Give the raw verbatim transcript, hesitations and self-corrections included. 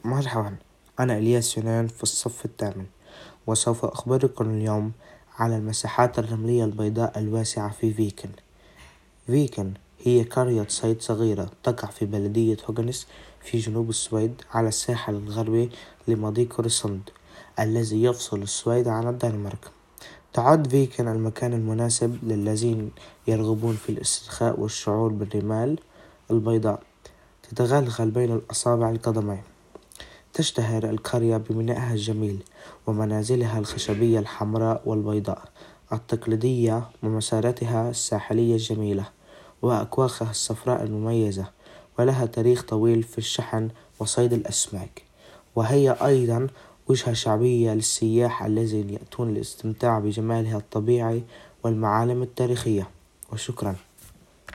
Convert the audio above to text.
مرحبا، أنا إلياس يونان في الصف الثامن، وسوف أخبركم اليوم على المساحات الرملية البيضاء الواسعة في فيكن. فيكن هي قرية صيد صغيرة تقع في بلدية هوغنس في جنوب السويد على الساحل الغربي لمضيق أورسوند الذي يفصل السويد عن الدنمارك. تعد فيكن المكان المناسب للذين يرغبون في الاسترخاء والشعور بالرمال البيضاء تتغلغل بين الأصابع القدمين. تشتهر القرية بمينائها الجميل ومنازلها الخشبية الحمراء والبيضاء التقليدية ومساراتها الساحلية الجميلة وأكواخها الصفراء المميزة، ولها تاريخ طويل في الشحن وصيد الأسماك، وهي أيضا وجهة شعبية للسياح الذين يأتون للاستمتاع بجمالها الطبيعي والمعالم التاريخية. وشكرا.